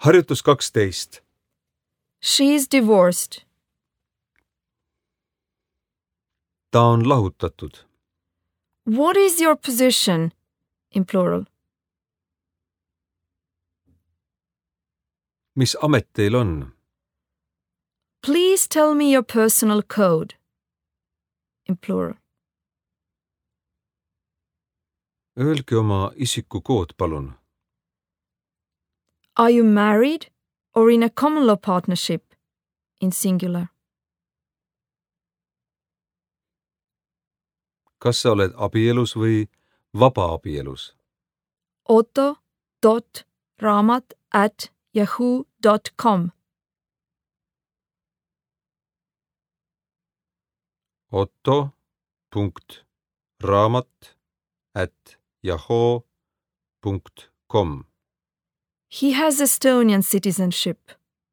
Harjutus 12. She is divorced. Ta on lahutatud. What is your position in plural? Mis amet teil on? Please tell me your personal code in plural. Öelge oma isikukood, palun. Are you married or in a common law partnership in singular? Kas sa oled abielus või vabaabielus? otto.raamat@yahoo.com. otto.raamat@yahoo.com. He has Estonian citizenship.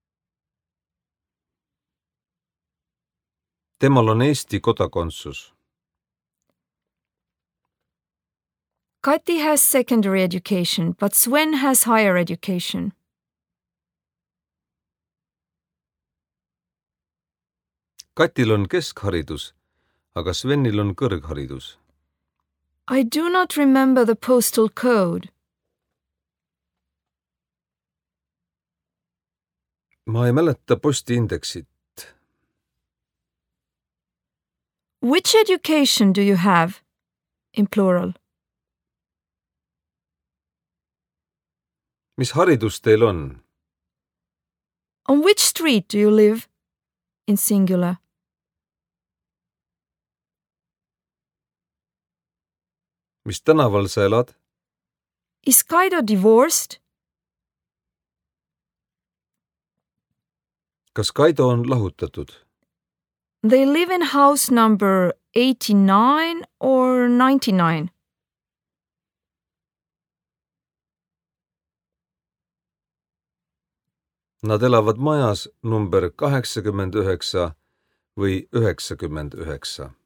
Temal on Eesti kodakondsus. Kati has secondary education, but Sven has higher education. Katil on keskharidus, aga Svenil on kõrgharidus. I do not remember the postal code. Ma ei mäleta postiindeksit. Which education do you have in plural? Mis haridus teil on? On which street do you live in singular? Mis tänaval sa elad? Is Kaido divorced? Kas Kaido on lahutatud? They live in house number 89 or 99. Nad elavad majas number 89 või 99.